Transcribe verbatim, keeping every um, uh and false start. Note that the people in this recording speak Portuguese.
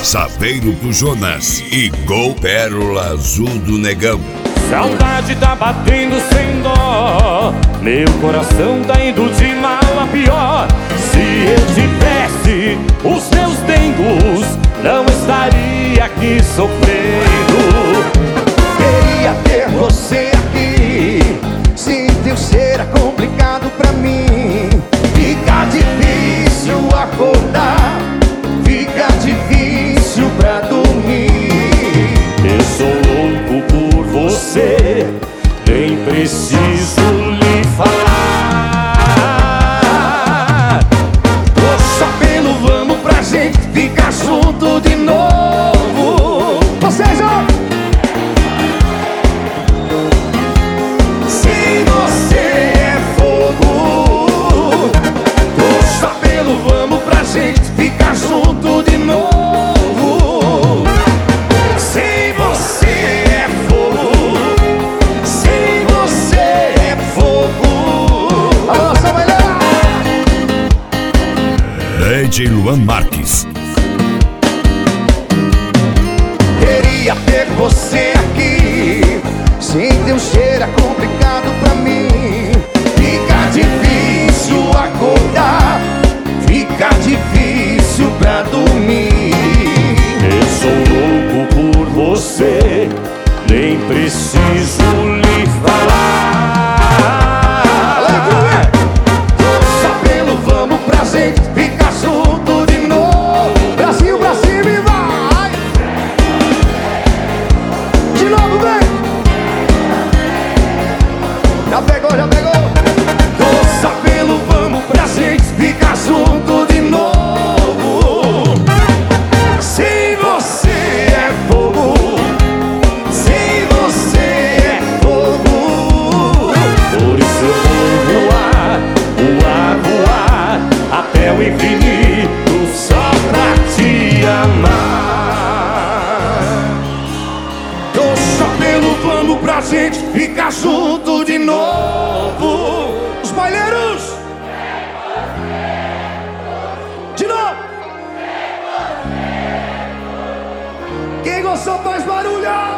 Saveiro do Jonas e Gol Pérola Azul do Negão. Saudade tá batendo sem dó, meu coração tá indo de mal a pior. Se eu tivesse os meus dengos, não estaria aqui sofrendo. Queria ter você aqui, sem teu ser é complicado pra mim. Fica difícil acordar, fica difícil pra dormir. Eu sou louco por você, nem preciso lhe falar. Poxa, pelo vamos pra gente ficar junto de novo. Vocês, ó! Se você é fogo, poxa, pelo vamos pra gente ficar junto de novo. Se você é fogo, se você é fogo. Alô, Samuel! D J Luan Marques. Queria ter você aqui, sem teu cheiro é complicado pra mim. Fica difícil acordar, fica difícil pra dormir. Eu sou louco por você, nem preciso lhe falar. Poxa, pelo vamos pra gente ficar junto de novo. Brasil pra cima e vai! De novo, vem! Já pegou, já pegou! Poxa, pelo vamos pra gente ficar junto de novo. Se você é fogo, se você é fogo, Por isso eu vou voar, voar, voar até o infinito só pra te amar. poxa, pelo vamos pra gente ficar junto de novo. Os baileiros! De novo! Quem gostou faz barulho!